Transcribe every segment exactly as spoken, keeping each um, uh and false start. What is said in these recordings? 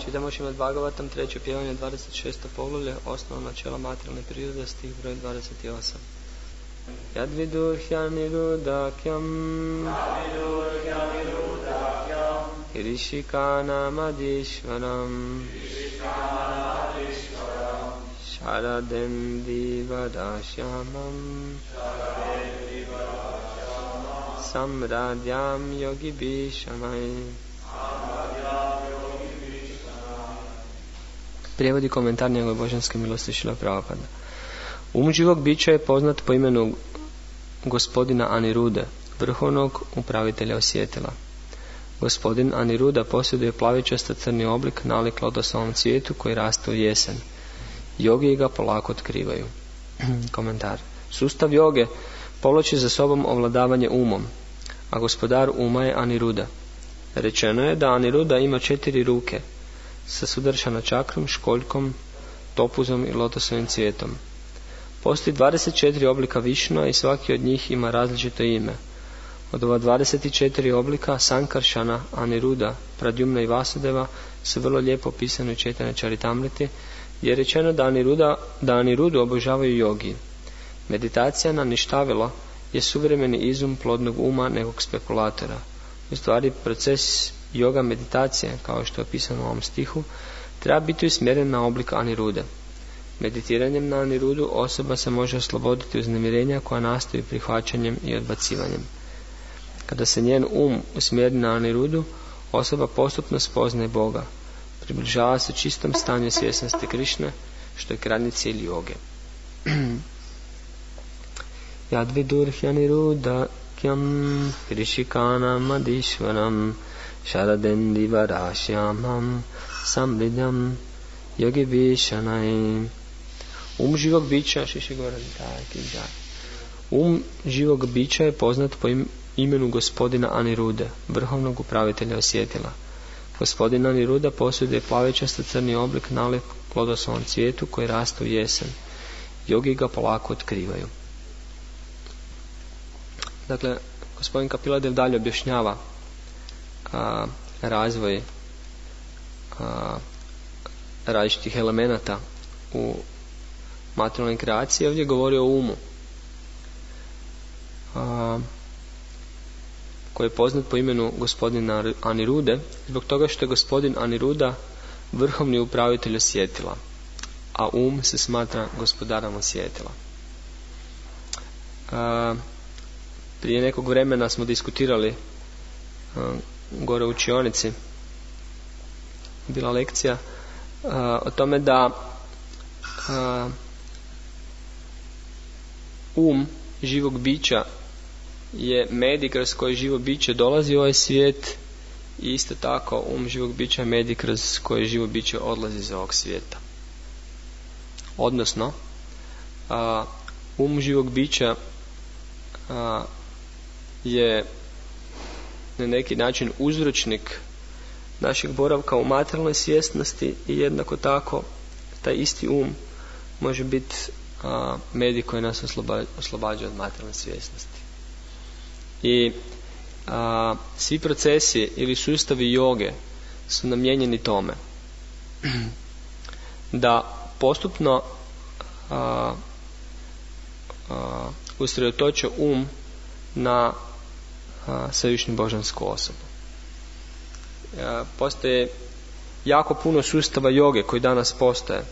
Čitamo Šrimad Bhagavatam, treće pjevanje, dvadeset šesto poglavlje, osnovno načela materijalne prirode, stih broj dvadeset osam. Yad vidurhyanirudhakyam Hirishikanamadishvaram Sharadem divadashyamam Samradyam yogi bhishamai. Prijevodi komentar njegove božanske milosti Šrila Prabhupada. Um živog bića je poznat po imenu gospodina Anirude, vrhovnog upravitelja osjetila. Gospodin Aniruda posjeduje plavičasto crni oblik nalik lotosovom cvijetu koji raste u jesen. Jogi ga polako otkrivaju. Komentar. Sustav joge povlači za sobom ovladavanje umom, a gospodar uma je Aniruda. Rečeno je da Aniruda ima četiri ruke sa sudaršana čakrom, školjkom, topuzom i lotosovim cvijetom. Postoji dvadeset četiri oblika Višnua i svaki od njih ima različito ime. Od ova dvadeset četiri oblika Sankaršana, Aniruda, Pradyumna i Vasudeva su vrlo lijepo opisani u Čaitanja Charitamriti, gdje je rečeno da Aniruda, da Anirudu obožavaju jogi. Meditacija na ništavilo je suvremeni izum plodnog uma nekog spekulatora. U stvari proces yoga meditacije, kao što je opisano u ovom stihu, treba biti usmjeren na oblik Anirude. Meditiranjem na Anirudu osoba se može osloboditi uznemirenja koja nastaju prihvaćanjem i odbacivanjem. Kada se njen um usmjeri na Anirudu, osoba postupno spoznaje Boga. Približava se čistom stanju svjesnosti Krišne, što je krajnji cilj joge. Yad vidurhyanirudhakyam Hirishikanamadishvaram Sharadem divarashyamam Samridyam yogi bhishanai. Um živog bića, um živog bića je poznat po imenu gospodina Anirude, vrhovnog upravitelja osjetila. Gospodin Aniruda posjeduje plavičasto crni oblik nalik lotosovom cvijetu koji raste u jesen. Jogi ga polako otkrivaju. Dakle, gospodin Kapiladev dalje objašnjava a, razvoj a, različitih elemenata u materijalnoj kreaciji. Ovdje govori o umu a, koji je poznat po imenu gospodina Anirude, zbog toga što je gospodin Aniruda vrhovni upravitelj osjetila, a um se smatra gospodarom osjetila. A, prije nekog vremena smo diskutirali a, gore u učionici, bila lekcija a, o tome da a, um živog bića je medij kroz koji živo biće dolazi u ovaj svijet i isto tako um živog bića je medij kroz koji živo biće odlazi iz ovog svijeta. Odnosno, a, um živog bića a, je na neki način uzročnik našeg boravka u materijalnoj svjesnosti i jednako tako taj isti um može biti a, medij koji nas oslobađa, oslobađa od materijalne svjesnosti. I a, svi procesi ili sustavi joge su namijenjeni tome da postupno a, a, usredotoče um na svevišnju božansku osobu. A, postoje jako puno sustava joge koji danas postoje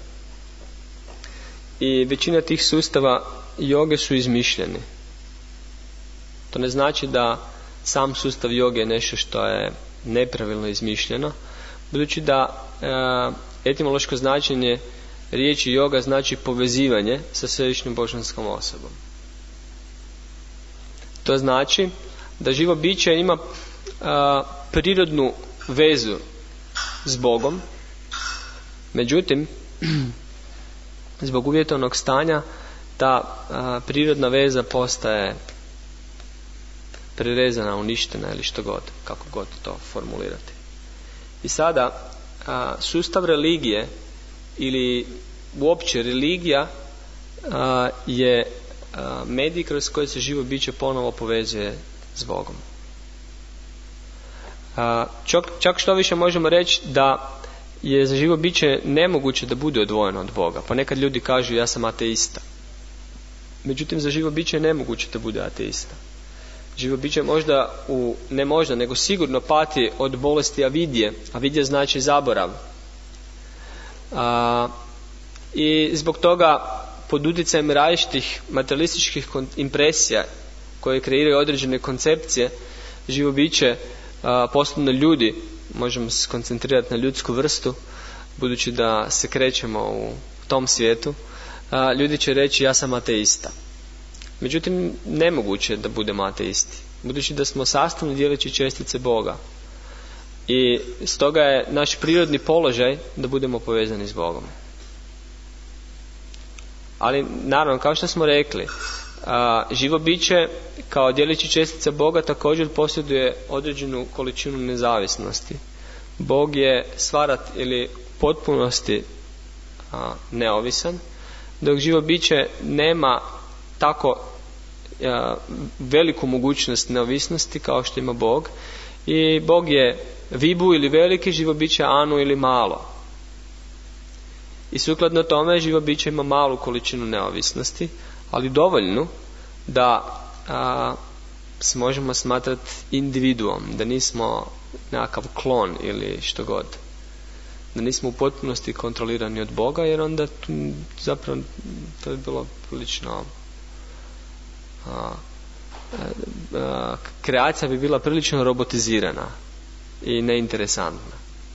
i većina tih sustava joge su izmišljeni. To ne znači da sam sustav joge je nešto što je nepravilno izmišljeno, budući da e, etimološko značenje riječi joga znači povezivanje sa svevišnjom božanskom osobom. To znači da živo biće ima a, prirodnu vezu s Bogom, međutim zbog uvjetovnog stanja ta a, prirodna veza postaje prerezana, uništena ili što god, kako god to formulirati. I sada a, sustav religije ili uopće religija a, je a, medij kroz koji se živo biće ponovo povezuje s Bogom. A, čak, čak što više možemo reći da je za živo biće nemoguće da bude odvojeno od Boga. Ponekad ljudi kažu ja sam ateista. Međutim, za živo biće je nemoguće da bude ateista. Živo biće možda, u, ne možda, nego sigurno pati od bolesti avidije. Avidija znači zaborav. A, I zbog toga pod utjecajem različitih materialističkih impresija koje kreiraju određene koncepcije, živo biće, a, posebno ljudi, možemo se koncentrirati na ljudsku vrstu, budući da se krećemo u tom svijetu, a, ljudi će reći ja sam ateista. Međutim, nemoguće je da budemo ateisti, budući da smo sastavni dijelići čestice Boga. I stoga je naš prirodni položaj da budemo povezani s Bogom. Ali naravno, kao što smo rekli, a, živo biće kao dijelići čestice Boga također posjeduje određenu količinu nezavisnosti. Bog je stvarat ili u potpunosti a, neovisan, dok živo biće nema tako a, veliku mogućnost neovisnosti kao što ima Bog. I Bog je vibu ili veliki, živo biće anu ili malo. I sukladno tome živo biće ima malu količinu neovisnosti, ali dovoljnu da a, se možemo smatrati individuom, da nismo nekakav klon ili što god. Da nismo u potpunosti kontrolirani od Boga, jer onda tu, zapravo to je bilo prilično a, a, kreacija bi bila prilično robotizirana i neinteresantna.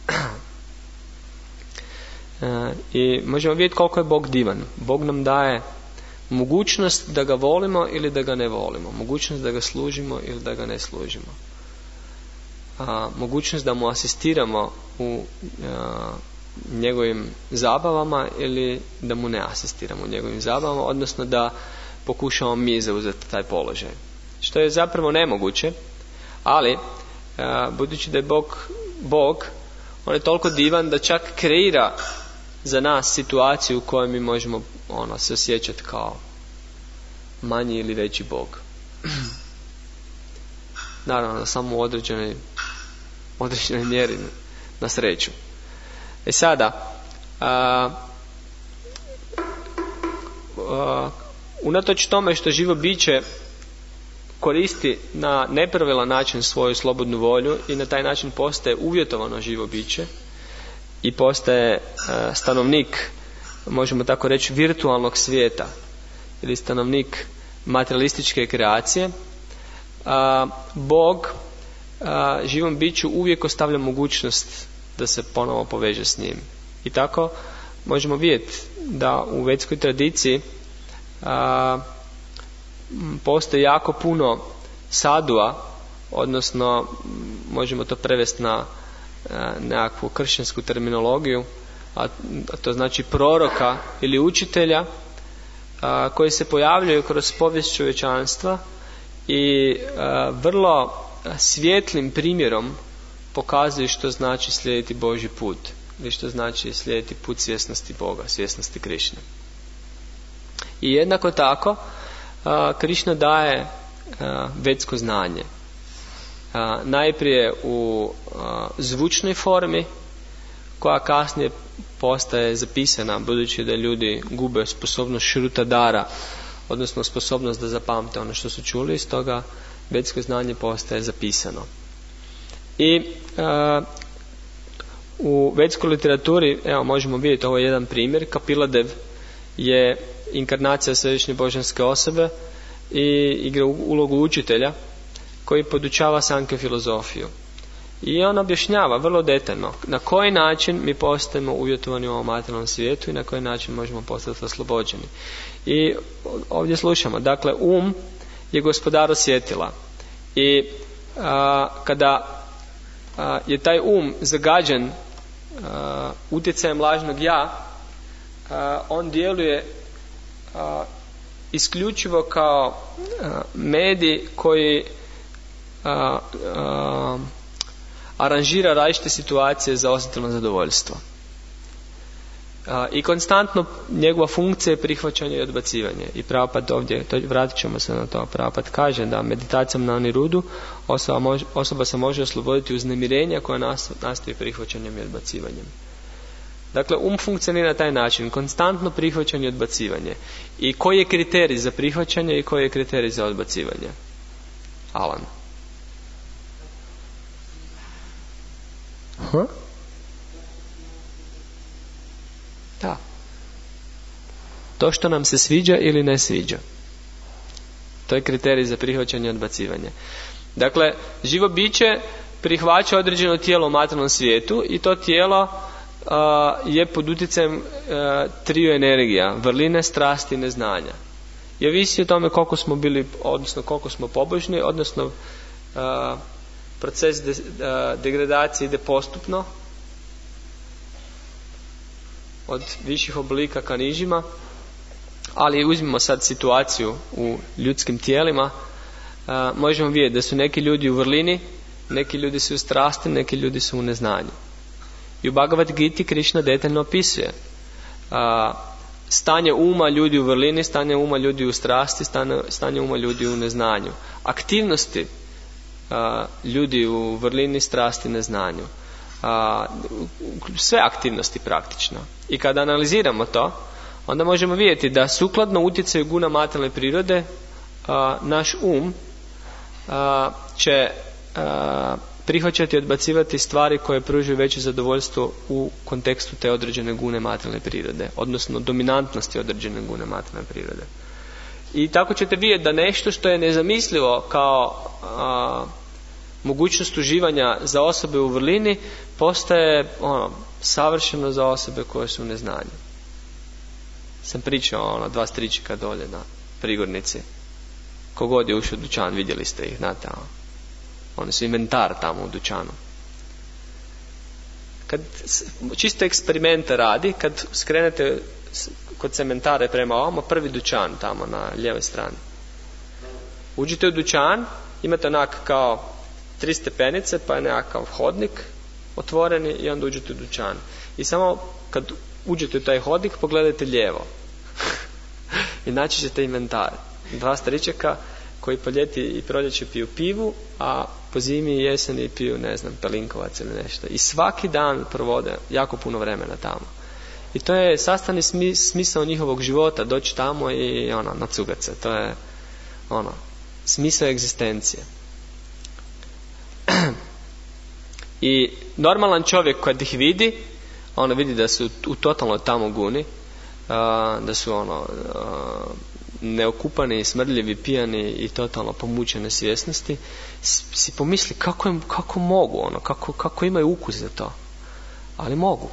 e, I možemo vidjeti koliko je Bog divan. Bog nam daje mogućnost da ga volimo ili da ga ne volimo, mogućnost da ga služimo ili da ga ne služimo, a, mogućnost da mu asistiramo u a, njegovim zabavama ili da mu ne asistiramo u njegovim zabavama, odnosno da pokušamo mi zauzeti taj položaj, što je zapravo nemoguće. Ali a, budući da je Bog Bog, on je toliko divan da čak kreira za nas situaciju u kojoj mi možemo ono, se osjećati kao manji ili veći Bog. Naravno, samo u određenoj, određenoj mjeri, na sreću. E sada, a, a, unatoč tome što živo biće koristi na nepravilan način svoju slobodnu volju i na taj način postaje uvjetovano živo biće i postaje a, stanovnik, možemo tako reći, virtualnog svijeta ili stanovnik materialističke kreacije, a, Bog a, živom biću uvijek ostavlja mogućnost da se ponovo poveže s njim. I tako možemo vidjeti da u vedskoj tradiciji a, postoji jako puno sadua, odnosno možemo to prevesti na a, nekakvu kršćansku terminologiju, a to znači proroka ili učitelja a, koji se pojavljaju kroz povijest čovječanstva i a, vrlo svijetlim primjerom pokazuju što znači slijediti Božji put ili što znači slijediti put svjesnosti Boga, svjesnosti Krišne. I jednako tako a, Krišna daje a, vedsko znanje. A, najprije u a, zvučnoj formi, koja kasnije postaje zapisana, budući da ljudi gube sposobnost šrutadara, odnosno sposobnost da zapamte ono što su čuli, stoga vedsko znanje postaje zapisano. I uh, u vedskoj literaturi, evo možemo vidjeti, ovo je jedan primjer. Kapiladev je inkarnacija središnje božanske osobe i igra ulogu učitelja koji podučava Sankhya filozofiju. I on objašnjava vrlo detaljno na koji način mi postajemo uvjetovani u ovom materijalnom svijetu i na koji način možemo postati oslobođeni. I ovdje slušamo, dakle, um je gospodar osjetila. I a, kada a, je taj um zagađen a, utjecajem lažnog ja, a, on djeluje a, isključivo kao a, medij koji a, a, aranžira različite situacije za osjetilno zadovoljstvo. A, I konstantno njegova funkcija je prihvaćanje i odbacivanje. I Prabhupada ovdje, to, vratit ćemo se na to, Prabhupada kaže da meditacijom na Anirudu osoba, mož, osoba se može osloboditi uznemirenja koja nastaje prihvaćanjem i odbacivanjem. Dakle, um funkcionira na taj način, konstantno prihvaćanje i odbacivanje. I koji je kriterij za prihvaćanje i koji je kriterij za odbacivanje? Alan. Huh? Da. To što nam se sviđa ili ne sviđa. To je kriterij za prihvaćanje i odbacivanje. Dakle, živo biće prihvaća određeno tijelo u materijalnom svijetu i to tijelo uh, je pod utjecajem uh, triju energija, vrline, strasti i neznanja. I ovisi o tome koliko smo bili, odnosno koliko smo pobožni, odnosno uh, proces de, uh, degradacije ide postupno od viših oblika ka nižima, ali uzmimo sad situaciju u ljudskim tijelima, uh, možemo vidjeti da su neki ljudi u vrlini, neki ljudi su u strasti, neki ljudi su u neznanju. I u Bhagavad Giti Krishna detaljno opisuje uh, stanje uma ljudi u vrlini, stanje uma ljudi u strasti, stanje, stanje uma ljudi u neznanju. Aktivnosti uh, ljudi u vrlini, strasti, neznanju. Uh, sve aktivnosti praktično. I kada analiziramo to, onda možemo vidjeti da sukladno utjecaju guna materijalne prirode uh, naš um uh, će uh, prihvaćati i odbacivati stvari koje pružaju veće zadovoljstvo u kontekstu te određene gune materijalne prirode, odnosno dominantnosti određene gune materijalne prirode. I tako ćete vidjeti da nešto što je nezamislivo kao uh, mogućnost uživanja za osobe u vrlini postaje ono, savršeno za osobe koje su u neznanju. Sam pričao ono, dva stričika dolje na Prigornici. Kogod je ušao u dućan, vidjeli ste ih, znate, ono. Oni su inventar tamo u dućanu. Kad čisto eksperimenta radi, kad skrenete kod cementare prema ovamo, prvi dućan tamo na lijevoj strani. Uđite u dućan, imate onak kao tri stepenice, pa je nekakav hodnik otvoreni i onda uđete u dućan. I samo kad uđete u taj hodnik, pogledajte lijevo. I naći ćete inventar. Dva staričeka koji po ljeti i proljeće piju pivu, a po zimi i jeseni piju, ne znam, pelinkovac ili nešto. I svaki dan provode jako puno vremena tamo. I to je sastavni smisao njihovog života, doći tamo i ono, nacugat se. To je ono, smisao egzistencije. I normalan čovjek kad ih vidi, ono vidi da su u totalno tamo guni, uh, da su ono uh, neokupani, smrdljivi, pijani i totalno pomučene svjesnosti, si pomisli kako, im, kako mogu, ono, kako, kako imaju ukus za to. Ali mogu.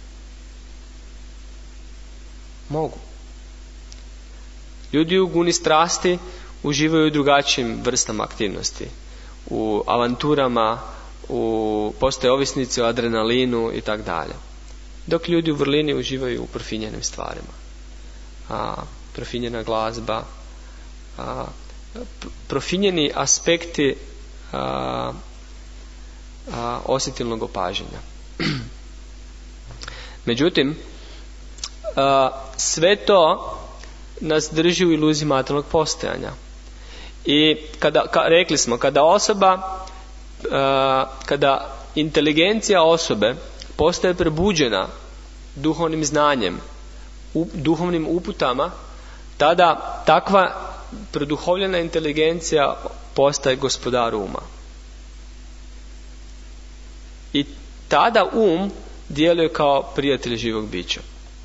Mogu. Ljudi u guni strasti uživaju u drugačijim vrstama aktivnosti. U avanturama, u, postoje ovisnici o adrenalinu i tak dalje. Dok ljudi u vrlini uživaju u profinjenim stvarima. A, profinjena glazba, a, profinjeni aspekti a, a, osjetilnog opažanja. Međutim, a, sve to nas drži u iluziji materijalnog postojanja. I kada, ka, rekli smo, kada osoba, a, kada inteligencija osobe postaje prebuđena duhovnim znanjem, u, duhovnim uputama, tada takva produhovljena inteligencija postaje gospodar uma. I tada um djeluje kao prijatelj živog bića.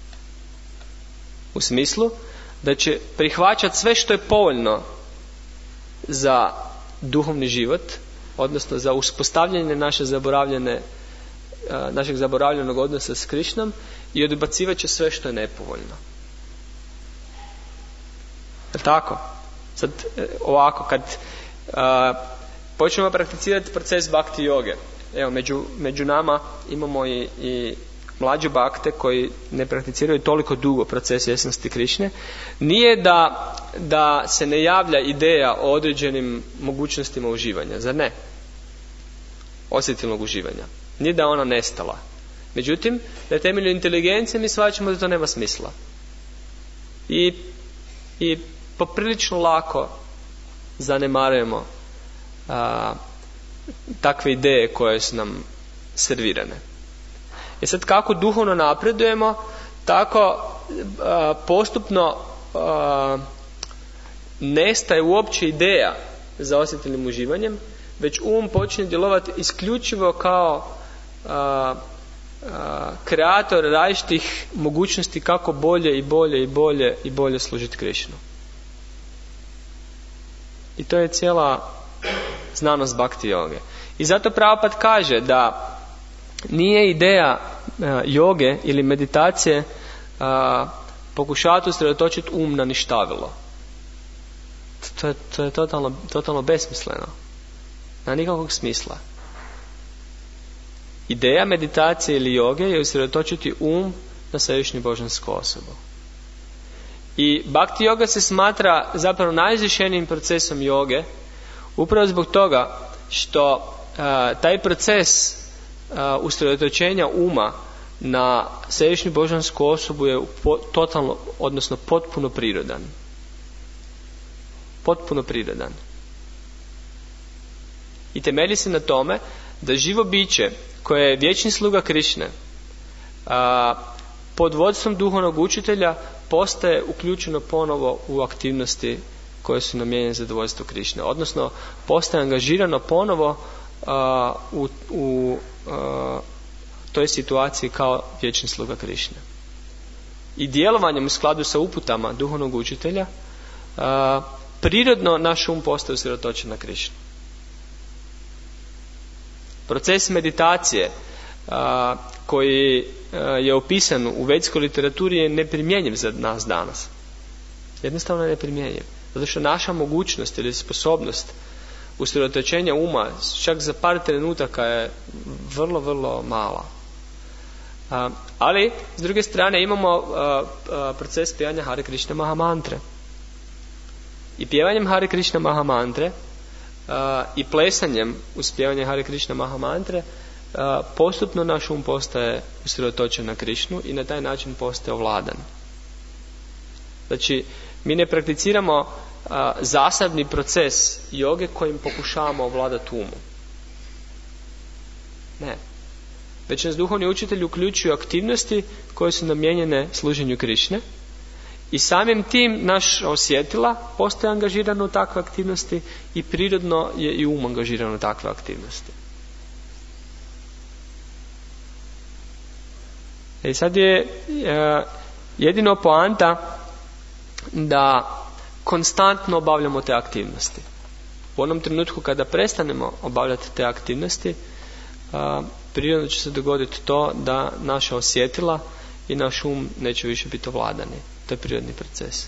U smislu da će prihvaćati sve što je povoljno za duhovni život, odnosno za uspostavljanje naše zaboravljene, našeg zaboravljenog odnosa s Krišnom, i odbacivat će sve što je nepovoljno. Je tako? Sad ovako, kad uh, počnemo prakticirati proces bhakti joge, evo među, među nama imamo i, i mlađe bhakte koji ne prakticiraju toliko dugo proces svjesnosti Krišne, nije da, da se ne javlja ideja o određenim mogućnostima uživanja, zar ne? Osjetilnog uživanja. Nije da ona nestala. Međutim, na temelju inteligencije mi shvaćamo da to nema smisla. I, i poprilično lako zanemarujemo a, takve ideje koje su nam servirane. I sad kako duhovno napredujemo, tako a, postupno a, nestaje uopće ideja za osjetilnim uživanjem, već um počinje djelovati isključivo kao a, a, kreator različitih mogućnosti kako bolje i bolje i bolje i bolje služiti Krišnu. I to je cijela znanost bhakti joge. I zato Prabhupada kaže da nije ideja a, joge ili meditacije a, pokušati usredotočiti um na ništavilo. To je, to je totalno, totalno besmisleno. Na nikakvog smisla. Ideja meditacije ili joge je usredotočiti um na središnju božansku osobu. I bhakti yoga se smatra zapravo najizvišenijim procesom joge, upravo zbog toga što a, taj proces a, usredotočenja uma na središnju božansku osobu je po, totalno, odnosno potpuno prirodan. Potpuno prirodan. I temelji se na tome da živo biće koje je vječni sluga Krišne a, pod vodstvom duhovnog učitelja postaje uključeno ponovo u aktivnosti koje su namijenjene za zadovoljstvo Krišne. Odnosno postaje angažirano ponovo a, u, u a, toj situaciji kao vječni sluga Krišne. I djelovanjem u skladu sa uputama duhovnog učitelja a, prirodno naš um postaje usredotočen na Krišnu. Proces meditacije a, koji a, je opisan u vedskoj literaturi je neprimjenjiv za nas danas. Jednostavno je neprimjenjiv. Zato što naša mogućnost ili sposobnost usredotočenja uma čak za par trenutaka je vrlo, vrlo mala. A, ali, s druge strane, imamo a, a, proces pjevanja Hare Krishna Mahamantre. I pjevanjem Hare Krishna Mahamantre uh, i plesanjem uz pjevanje Hare Krishna Mahamantre uh, postupno naš um postaje usredotočen na Krišnu i na taj način postaje ovladan. Znači, mi ne prakticiramo uh, zasebni proces joge kojim pokušavamo ovladati umu. Ne. Već nas duhovni učitelj uključuju aktivnosti koje su namijenjene služenju Krišne. I samim tim naš osjetila postaje angažirano u takve aktivnosti i prirodno je i um angažiran u takve aktivnosti. I sad je e, jedino poanta da konstantno obavljamo te aktivnosti. U onom trenutku kada prestanemo obavljati te aktivnosti, e, prirodno će se dogoditi to da naša osjetila i naš um neće više biti ovladani. To je prirodni proces.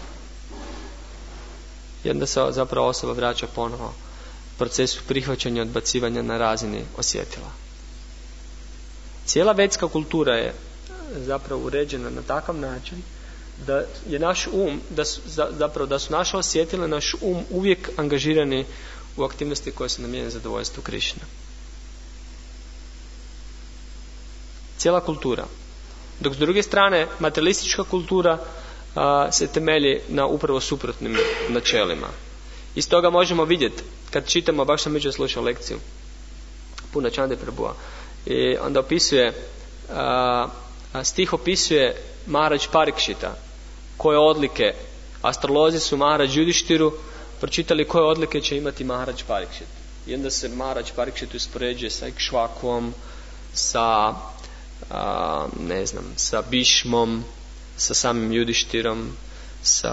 I onda se zapravo osoba vraća ponovo procesu prihvaćanja i odbacivanja na razini osjetila. Cijela vedska kultura je zapravo uređena na takav način da je naš um, da su, zapravo da su naša osjetila, naš um uvijek angažirani u aktivnosti koje su namijenjene za zadovoljstvo Krišne. Cijela kultura. Dok s druge strane, materialistička kultura a, se temelji na upravo suprotnim načelima. Iz toga možemo vidjeti, kad čitamo, baš sam jučer slušao lekciju Puna Čande Prabhuva, i onda opisuje, a, a stih opisuje Maharaj Parikšita, koje odlike, astrolozi su Maharaj Judištiru pročitali koje odlike će imati Maharaj Parikšit. I onda se Maharaj Parikšit uspoređuje sa Ikšvakom, sa A, ne znam, sa Bišmom, sa samim Judištirom, sa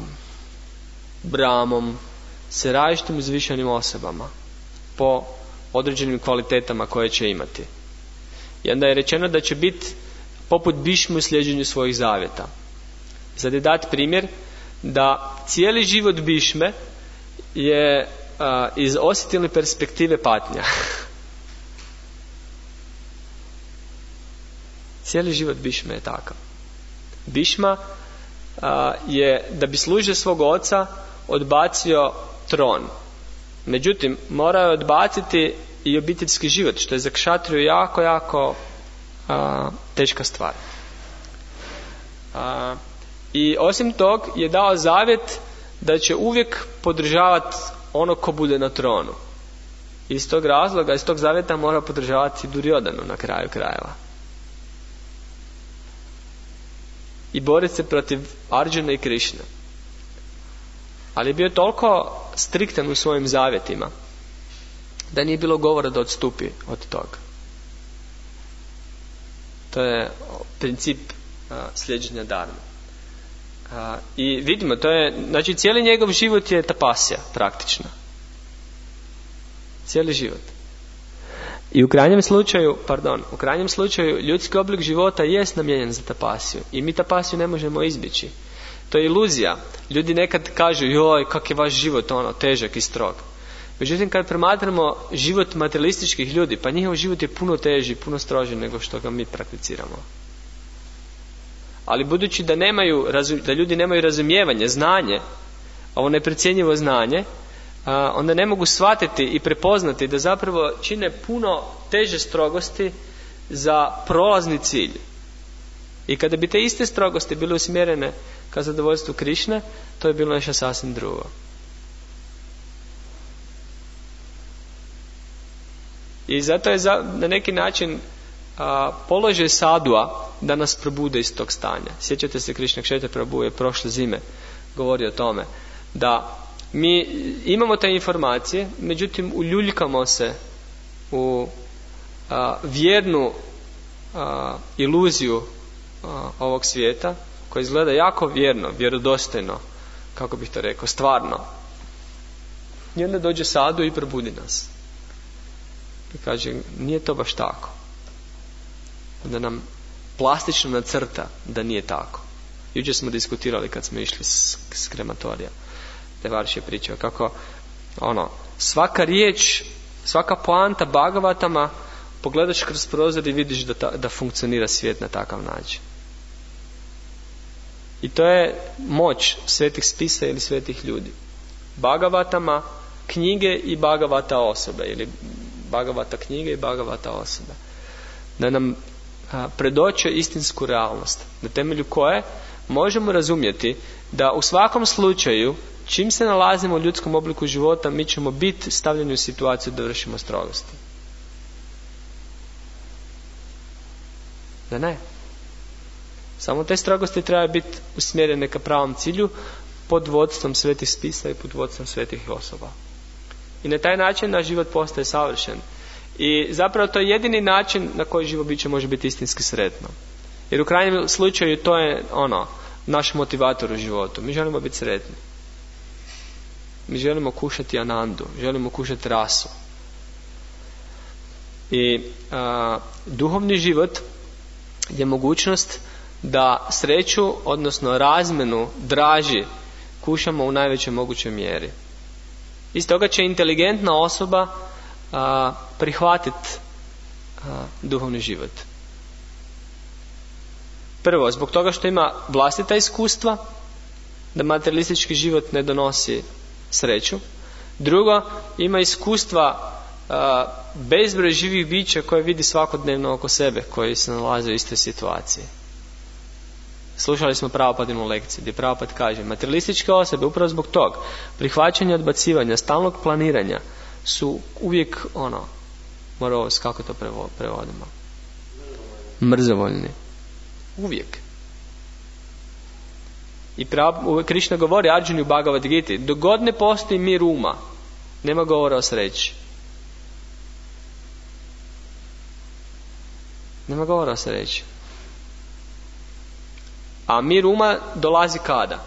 Bramom, sa različitim uzvišenim osobama po određenim kvalitetama koje će imati. I onda je rečeno da će biti poput Bišmu u sljeđenju svojih zavjeta. Sad je dat primjer da cijeli život Bišme je a, iz osjetilne perspektive patnja. Cijeli život Bišme je takav. Bišma a, je, da bi služio svog oca, odbacio tron. Međutim, morao je odbaciti i obiteljski život, što je za kšatriju jako, jako a, teška stvar. A, I osim tog je dao zavjet da će uvijek podržavati ono ko bude na tronu. Iz tog razloga, iz tog zavjeta mora podržavati Duryodhanu na kraju krajeva. i boriti se protiv Arjuna i Krišne. Ali je bio toliko striktan u svojim zavjetima da nije bilo govora da odstupi od toga. To je princip a, sljeđenja dharme. A, I vidimo, to je, znači cijeli njegov život je tapasija, praktično. Cijeli život. I u krajnjem slučaju, pardon, u krajnjem slučaju ljudski oblik života jest namijenjen za tapasiju. I mi tapasiju ne možemo izbjeći. To je iluzija. Ljudi nekad kažu, joj, kak je vaš život ono, težak i strog. Međutim, kad promatramo život materialističkih ljudi, pa njihov život je puno teži, puno stroži nego što ga mi prakticiramo. Ali budući da, nemaju, da ljudi nemaju razumijevanje, znanje, ovo neprecjenjivo znanje, a, onda ne mogu shvatiti i prepoznati da zapravo čine puno teže strogosti za prolazni cilj. I kada bi te iste strogosti bile usmjerene ka zadovoljstvu Krišne, to je bilo nešto sasvim drugo. I zato je za, na neki način a, položaj sadua da nas probude iz tog stanja. Sjećate se, Krišna Kšetra Prabhu je prošle zime govori o tome da mi imamo te informacije, međutim uljuljkamo se u a, vjernu a, iluziju a, ovog svijeta koja izgleda jako vjerno, vjerodostojno, kako bih to rekao, stvarno. I onda dođe sadu i probudi nas. I kaže, nije to baš tako. Onda nam plastično nacrta da nije tako. Jučer smo diskutirali kad smo išli s, s krematorija. Devarš je pričao kako ono, svaka riječ, svaka poanta Bhagavatama pogledaš kroz prozor i vidiš da, ta, da funkcionira svijet na takav način. I to je moć svetih spisa ili svetih ljudi. Bhagavatama knjige i Bhagavata osobe, ili Bhagavata knjige i Bhagavata osobe. Da nam a, predoče istinsku realnost, na temelju koje možemo razumjeti da u svakom slučaju, čim se nalazimo u ljudskom obliku života, mi ćemo biti stavljeni u situaciju da vršimo strogosti. Da ne. Samo te strogosti treba biti usmjerene ka pravom cilju pod vodstvom svetih spisa i pod vodstvom svetih osoba. I na taj način naš život postaje savršen. I zapravo to je jedini način na koji živo biće može biti istinski sretno. Jer u krajnjem slučaju to je ono, naš motivator u životu. Mi želimo biti sretni. Mi želimo kušati anandu, želimo kušati rasu. I a, duhovni život je mogućnost da sreću, odnosno razmenu, draži kušamo u najvećoj mogućoj mjeri. Iz toga će inteligentna osoba a, prihvatiti a, duhovni život. Prvo, zbog toga što ima vlastita iskustva, da materialistički život ne donosi sreću. Drugo, ima iskustva a, bezbroj živih bića koje vidi svakodnevno oko sebe, koji se nalaze u istoj situaciji. Slušali smo Prabhupadinu lekciju gdje Prabhupada kaže, materialističke osobe upravo zbog tog prihvaćanja, odbacivanja, stalnog planiranja su uvijek ono, morovs, kako to prevodimo? Mrzovoljni. Uvijek. I Krišna govori Arjuni u Bhagavad Giti, dok god ne postoji mir uma, nema govora o sreći. Nema govora o sreći. A mir uma dolazi kada?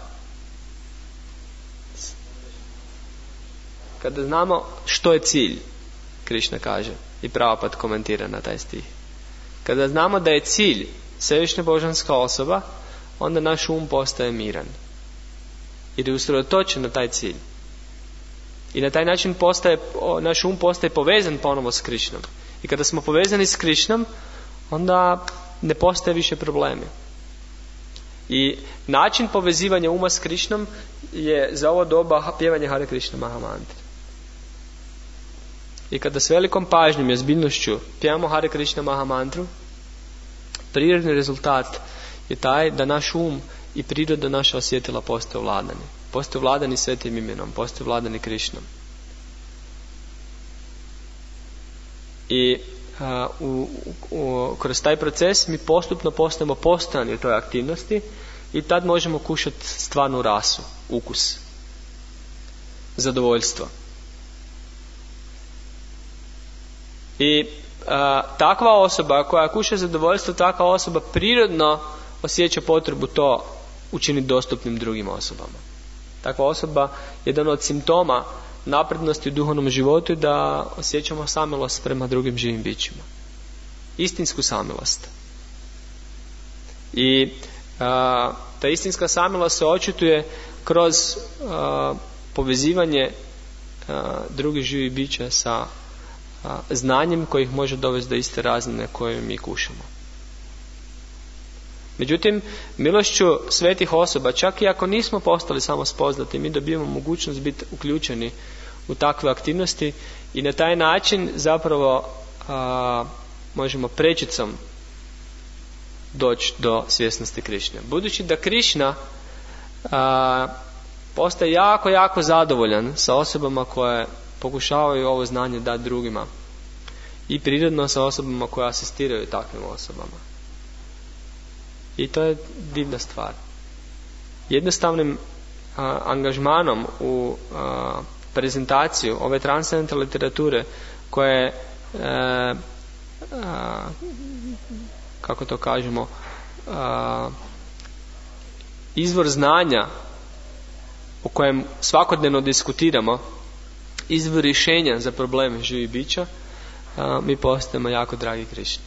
Kada znamo što je cilj, Krišna kaže, i Prabhupada komentira na taj stih. Kada znamo da je cilj svevišnja božanska osoba, onda naš um postaje miran. Jer je usredotočen na taj cilj. I na taj način postaje, naš um postaje povezan ponovo s Krišnom. I kada smo povezani s Krišnom, onda ne postaje više problemi. I način povezivanja uma s Krišnom je za ovo doba pjevanje Hare Krishna Mahamantre. I kada s velikom pažnjom i ozbiljnošću pjevamo Hare Krishna Mahamantru, prirodni rezultat je taj da naš um i priroda naša osjetila postaju vladani. Postaju vladani svetim imenom, postaju vladani Krišnom. I uh, u, u, kroz taj proces mi postupno postajemo postojani u toj aktivnosti i tad možemo kušati stvarnu rasu, ukus, zadovoljstvo. I a, takva osoba koja kuša zadovoljstvo, takva osoba prirodno osjeća potrebu to učiniti dostupnim drugim osobama. Takva osoba, jedan od simptoma naprednosti u duhovnom životu je da osjećamo samilost prema drugim živim bićima. Istinsku samilost. I a, ta istinska samilost se očituje kroz a, povezivanje a, drugih živih bića sa a, znanjem koji ih može dovesti do iste razine koje mi kušamo. Međutim, milošću svetih osoba, čak i ako nismo postali samo spoznati, mi dobijemo mogućnost biti uključeni u takve aktivnosti i na taj način zapravo a, možemo prečicom doći do svjesnosti Krišne. Budući da Krišna a, postaje jako, jako zadovoljan sa osobama koje pokušavaju ovo znanje dati drugima i prirodno sa osobama koje asistiraju takvim osobama. I to je divna stvar. Jednostavnim a, angažmanom u a, prezentaciju ove transcendentalne literature koja je a, a, kako to kažemo a, izvor znanja o kojem svakodnevno diskutiramo, izvor rješenja za probleme živih bića, a, mi postajemo jako dragi Krišni.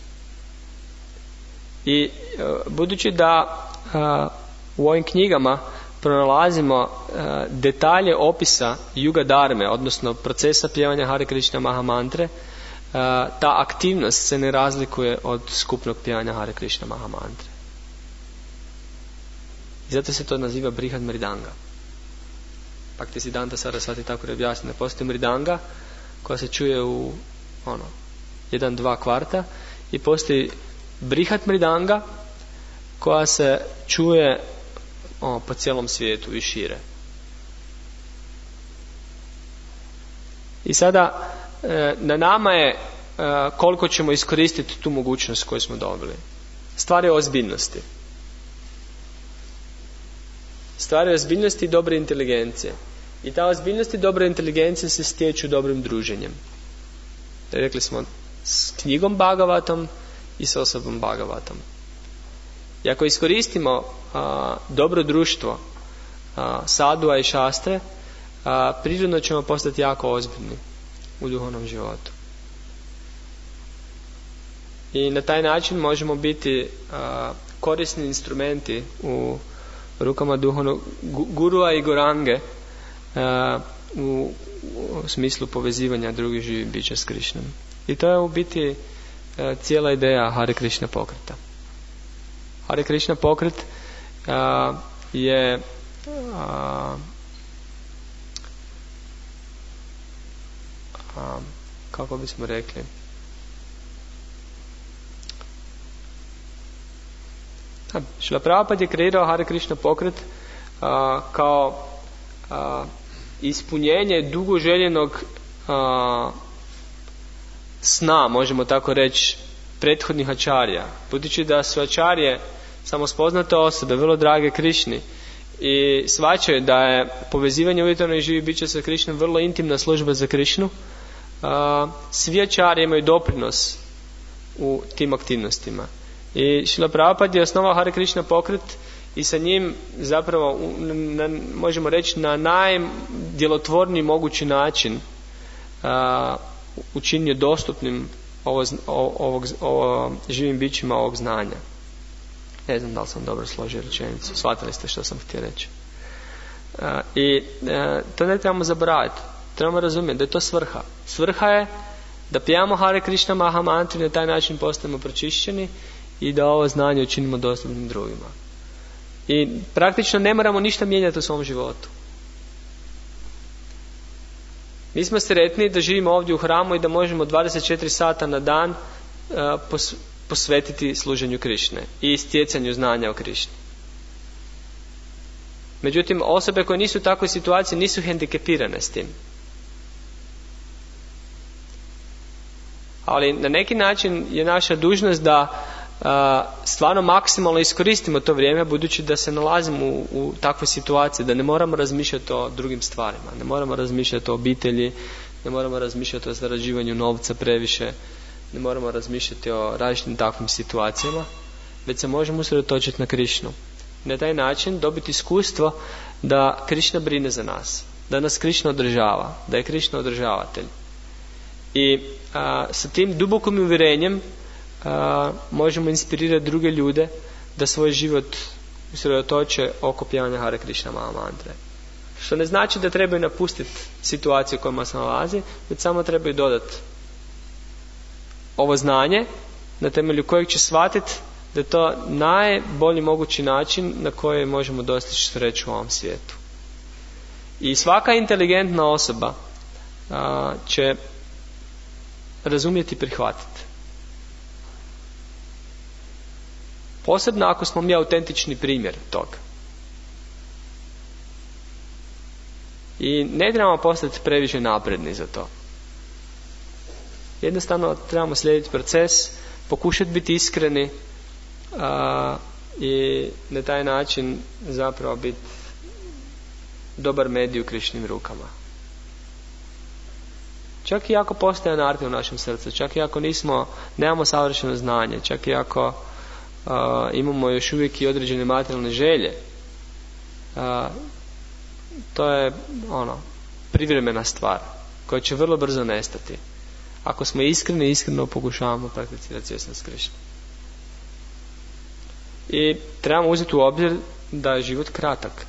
I budući da a, u ovim knjigama pronalazimo a, detalje opisa Yuga Dharme, odnosno procesa pjevanja Hare Krishna Mahamantre, a, ta aktivnost se ne razlikuje od skupnog pjevanja Hare Krishna Mahamantre. I zato se to naziva Brihad Mridanga. Bhaktisiddhanta Sarasvati tako je objasnila. Postoji mridanga koja se čuje u ono, jedan, dva kvarta i postoji Brihat Mridanga koja se čuje o, po cijelom svijetu i šire. I sada e, na nama je e, koliko ćemo iskoristiti tu mogućnost koju smo dobili. Stvar je ozbiljnosti. Stvar je ozbiljnosti i dobre inteligencije. I ta ozbiljnost i dobra inteligencija se stječu dobrim druženjem. Rekli smo s knjigom Bhagavatom i s osobom Bhagavatom. I ako iskoristimo a, dobro društvo a, sadua i šastre, a, prirodno ćemo postati jako ozbiljni u duhovnom životu. I na taj način možemo biti a, korisni instrumenti u rukama duhovnog gurua i gorange a, u, u smislu povezivanja drugih živih bića s Krišnom. I to je u biti cijela ideja Hare Krishna pokreta. Hare Krishna pokret a, je a, a, kako bismo rekli Šrila Prabhupada je kreirao Hare Krishna pokret a, kao a, ispunjenje dugo željenog a, sna, možemo tako reći, prethodnih ačarija. Budući da su ačarije samospoznate osobe, vrlo drage Krišni, i shvaćaju da je povezivanje uvjetovnih živih bića sa Krišnom vrlo intimna služba za Krišnu, svi ačarije imaju doprinos u tim aktivnostima. I Šrila Prabhupada je osnovao Hare Krishna pokret i sa njim zapravo, na, možemo reći, na najdjelotvorniji mogući način a, učinio dostupnim ovo, ovog, ovo, živim bićima ovog znanja. Ne znam da li sam dobro složio rečenicu, shvatili ste što sam htio reći. A, I a, to ne trebamo zaboraviti. Trebamo razumjeti da je to svrha. Svrha je da pijamo Hare Krishna Mahamantri, na taj način postajemo pročišćeni i da ovo znanje učinimo dostupnim drugima. I praktično ne moramo ništa mijenjati u svom životu. Mi smo sretni da živimo ovdje u hramu i da možemo dvadeset četiri sata na dan uh, pos, posvetiti služenju Krišne i stjecanju znanja o Krišni. Međutim, osobe koje nisu u takvoj situaciji nisu hendikepirane s tim. Ali na neki način je naša dužnost da stvarno maksimalno iskoristimo to vrijeme, budući da se nalazimo u, u takvoj situaciji, da ne moramo razmišljati o drugim stvarima, ne moramo razmišljati o obitelji, ne moramo razmišljati o zarađivanju novca previše, ne moramo razmišljati o različitim takvim situacijama, već se možemo usredotočiti na Krišnu. Na taj način dobiti iskustvo da Krišna brine za nas, da nas Krišna održava, da je Krišna održavatelj. I a, sa tim dubokim uvjerenjem a, možemo inspirirati druge ljude da svoj život usredotoče oko pjevanja Hare Krishna Mahamantre. Što ne znači da trebaju napustiti situaciju u kojima se nalazi, već samo trebaju dodati ovo znanje na temelju kojeg će shvatiti da je to najbolji mogući način na koji možemo dostići sreću u ovom svijetu. I svaka inteligentna osoba a, će razumjeti i prihvatiti. Posebno ako smo mi autentični primjer toga. I ne trebamo postati previše napredni za to. Jednostavno trebamo slijediti proces, pokušati biti iskreni a, i na taj način zapravo biti dobar medij u Krišnim rukama. Čak i ako postoje anarti u našem srcu, čak i ako nismo, nemamo savršeno znanje, čak i ako uh, imamo još uvijek i određene materijalne želje, uh, to je ono privremena stvar koja će vrlo brzo nestati. Ako smo iskreni, iskreno pokušavamo prakticirati svjesnost Krišne. I trebamo uzeti u obzir da je život kratak.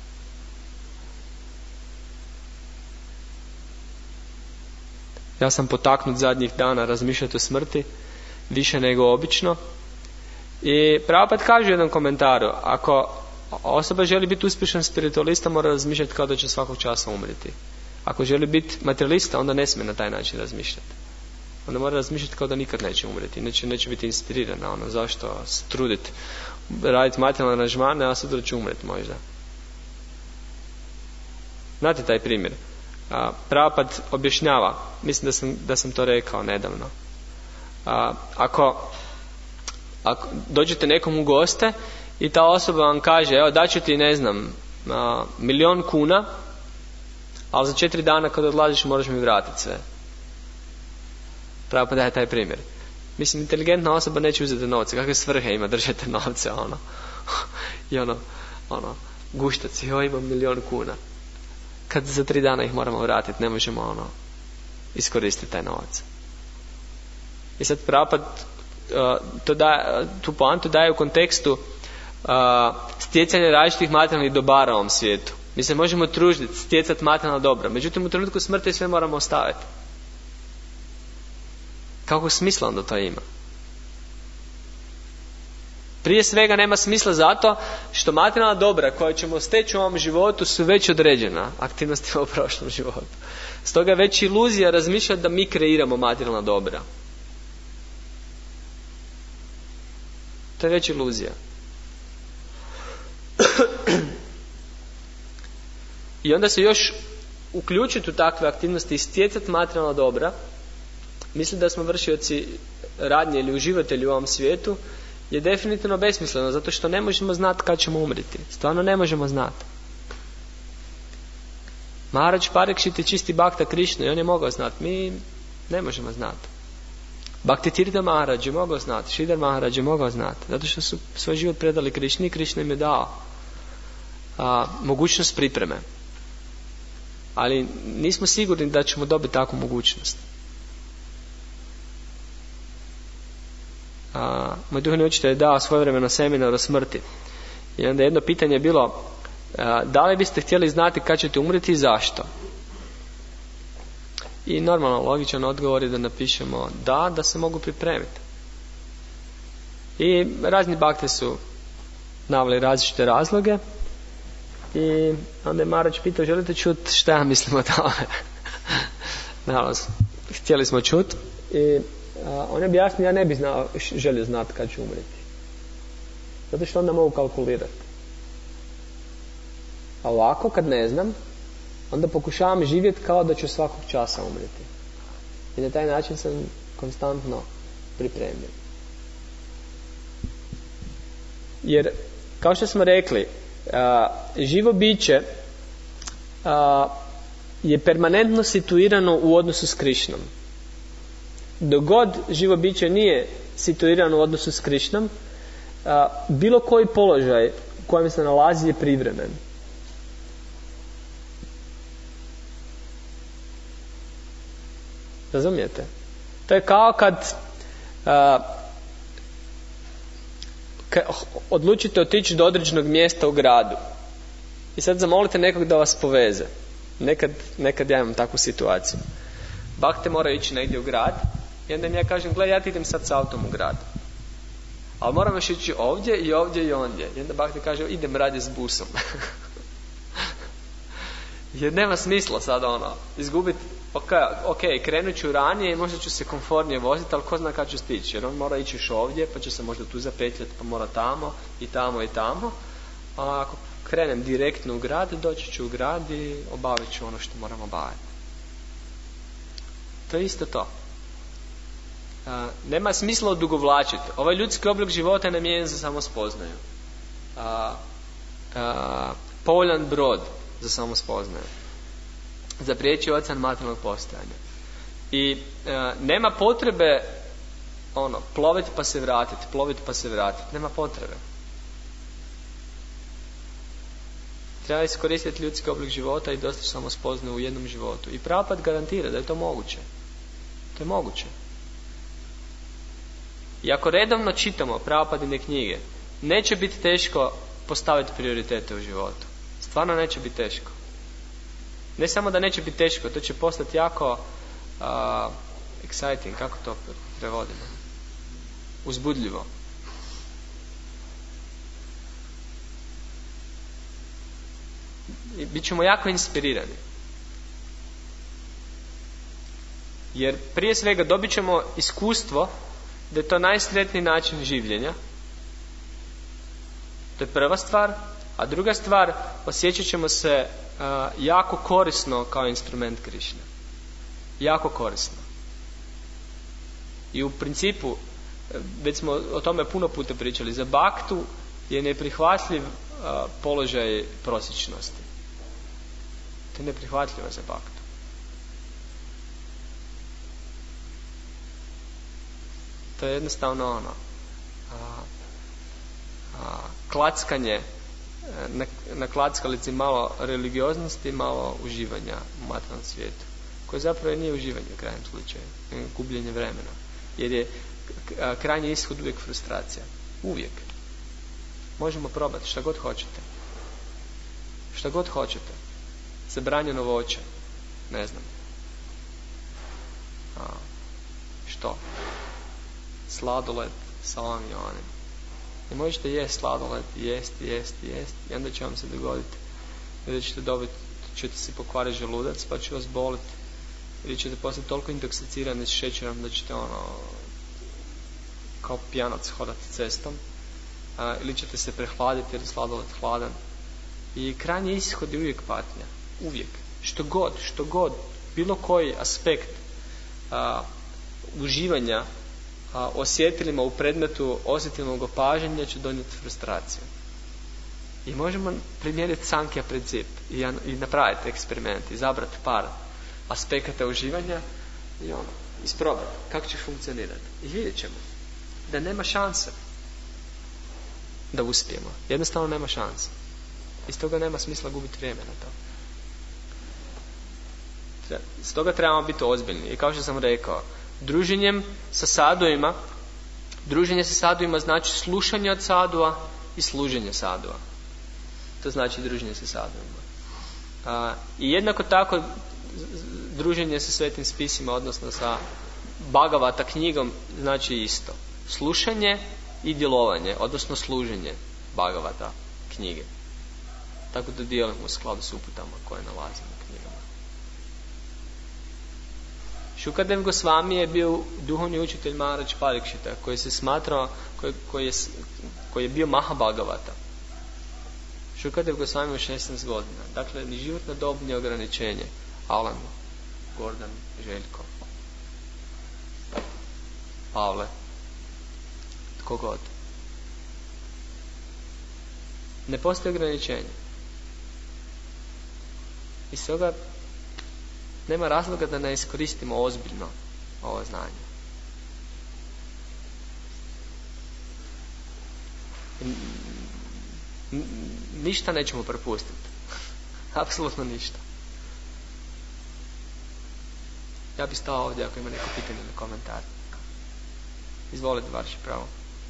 Ja sam potaknut zadnjih dana razmišljati o smrti više nego obično. I Prabhupada kaže u jednom komentaru, ako osoba želi biti uspješan spiritualista, mora razmišljati kao da će svakog časa umriti. Ako želi biti materialista, onda ne smije na taj način razmišljati. Onda mora razmišljati kao da nikad neće umreti, neće, neće biti inspirirana. Ono, zašto se truditi, raditi materijalne aranžmane, a sutra će umreti možda. Znate taj primjer? A, Prabhupada objašnjava, mislim da sam, da sam to rekao nedavno. A, ako, ako dođete nekom u goste i ta osoba vam kaže, evo daću ti ne znam a, milion kuna, ali za četiri dana kad odlaziš moraš mi vratiti sve. Prabhupada daje taj primjer. Mislim, inteligentna osoba neće uzeti novce, kakve svrhe ima držati novce, ono. I ono, ono, guštac, joj imam milion kuna. Kad za tri dana ih moramo vratiti, ne možemo ono iskoristiti taj novac. I sad Prabhupada uh, to daje, tu poantu daje u kontekstu uh, stjecanja različitih materijalnih dobara u ovom svijetu. Mi se možemo truditi, stjecati materijalna dobra, međutim u trenutku smrti sve moramo ostaviti. Kakvog smisla onda to ima? Prije svega nema smisla zato što materijalna dobra koja ćemo steći u ovom životu su već određena aktivnostima u prošlom životu. Stoga je već iluzija razmišljati da mi kreiramo materijalna dobra. To je već iluzija. I onda se još uključiti u takve aktivnosti i stjecati materijalna dobra, mislim da smo vršioci radnje ili uživatelji u ovom svijetu, je definitivno besmisleno, zato što ne možemo znati kad ćemo umriti. Stvarno ne možemo znati. Maharaj Parikšit je čisti Bhakta Krišna i on je mogao znati. Mi ne možemo znati. Bhakti Tirtha Maharaj je mogao znati. Sridhar Maharaj je mogao znati. Zato što su svoj život predali Krišni i Krišna im je dao a, mogućnost pripreme. Ali nismo sigurni da ćemo dobiti takvu mogućnost. A, moj duhovni učitelj je dao svojevremeno seminar o smrti. I onda jedno pitanje je bilo, a, da li biste htjeli znati kad ćete umreti i zašto? I normalno logičan odgovor je da napišemo da, da se mogu pripremiti. I razni bakte su naveli različite razloge. I onda je Maharaj pitao, želite čuti šta ja mislim o tome? Naravno, htjeli smo čuti. I a, on je objasnio, ja ne bi znao, želio znati kad ću umreti. Zato što onda mogu kalkulirati. A ovako, kad ne znam, onda pokušavam živjeti kao da ću svakog časa umreti. I na taj način sam konstantno pripremljen. Jer, kao što smo rekli, a, živo biće a, je permanentno situirano u odnosu s Krišnom. Dok god živo biće nije situirano u odnosu s Krišnom, a, bilo koji položaj u kojem se nalazi je privremen. Razumijete? To je kao kad a, ka, odlučite otići do određenog mjesta u gradu i sad zamolite nekog da vas poveze. Nekad, nekad ja imam takvu situaciju. Bakte mora ići negdje u grad i onda im ja kažem, gledaj, ja ti idem sad s autom u grad, ali moram još ići ovdje i ovdje i ondje. I onda bakte kaže, idem radije s busom. Jer nema smisla sad ono izgubiti. Ok, ok, krenut ću ranije i možda ću se komfornije voziti, ali ko zna kad ću stići, jer on mora ići još ovdje, pa će se možda tu zapetljati, pa mora tamo i tamo i tamo. A ako krenem direktno u grad, doći ću u grad i obavit ću ono što moram obaviti. To je isto to. A, nema smisla odugovlačiti. Ovaj ljudski oblik života je namijenjen za samospoznaju. A, a, povoljan brod za samospoznaju. Za prijeći ocean materijalnog postojanja. I e, nema potrebe ono, ploviti pa se vratiti, ploviti pa se vratiti. Nema potrebe. Treba iskoristiti ljudski oblik života i dostići samospoznaju u jednom životu. I Prabhupada garantira da je to moguće. To je moguće. I ako redovno čitamo Prabhupadine knjige, neće biti teško postaviti prioritete u životu. Stvarno neće biti teško. Ne samo da neće biti teško, to će postati jako uh, exciting, kako to prevodimo? Uzbudljivo. I bit ćemo jako inspirirani. Jer prije svega dobit ćemo iskustvo da je to najsretniji način življenja. To je prva stvar. A druga stvar, osjećat ćemo se uh, jako korisno kao instrument Krišne. Jako korisno. I u principu, već smo o tome puno puta pričali, za baktu je neprihvatljiv uh, položaj prosječnosti. To je neprihvatljivo za baktu. To je jednostavno ono, a, a, klackanje na, na klackalici, malo religioznosti, malo uživanja u materijalnom svijetu, koje zapravo nije uživanje u krajnjem slučaju, gubljenje vremena, jer je krajnji ishod uvijek frustracija. Uvijek. Možemo probati šta god hoćete. Šta god hoćete. Zabranjeno voće. Ne znam. A, što? Sladoled sa ovim i onim. I možete jesti sladoled, jesti, jesti, jesti, i onda će vam se dogoditi da ćete dobiti, ćete se pokvariti želudac, pa će vas boliti, ili ćete postati toliko intoksicirani s šećerom da ćete ono kao pijanac hodati cestom, a, ili ćete se prehladiti jer je sladoled hladan. I krajnji ishod je uvijek patnja. Uvijek. Što god, što god, bilo koji aspekt a, uživanja a, osjetilima u predmetu osjetilnog opažanja će donijeti frustraciju. I možemo primijeniti Sankhya princip i, i napraviti eksperiment, izabrati par aspekata uživanja i ono, isprobati kako će funkcionirati. I vidjet ćemo da nema šanse da uspijemo. Jednostavno nema šanse. I stoga nema smisla gubiti vrijeme na to. Stoga trebamo biti ozbiljni. I kao što sam rekao, druženjem sa sadujima, druženje sa sadujima znači slušanje od sadua i služenje sadua. To znači druženje sa sadujima. A, I jednako tako druženje sa svetim spisima, odnosno sa Bhagavata knjigom, znači isto. Slušanje i djelovanje, odnosno služenje Bhagavata knjige. Tako da dijelimo u skladu s uputama koje nalazimo u knjigama. Šukadev Gosvami je bio duhovni učitelj Maharaj Parikšita, koji se smatrao, koji, koji, je, koji je bio Mahabhagavata. Šukadev Gosvami ima šesnaest godina. Dakle, ni životna dob, ni ograničenje. Alan, Gordan, Željko, Pavle, tko god. Ne postoji ograničenje. I stoga nema razloga da ne iskoristimo ozbiljno ovo znanje. Ništa nećemo propustiti. Apsolutno ništa. Ja bih stao ovdje ako ima neko pitanje ili komentar. Izvolite, vaše pravo.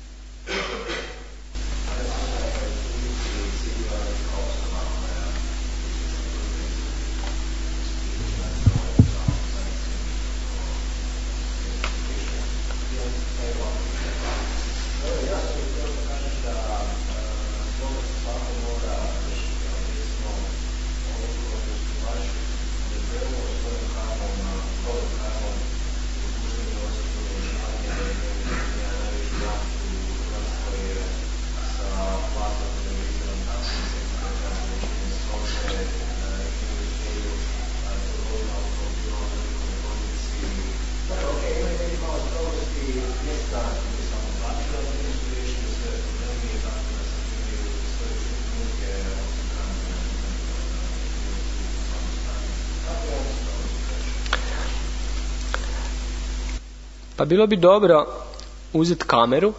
Pa bilo bi dobro uzeti kameru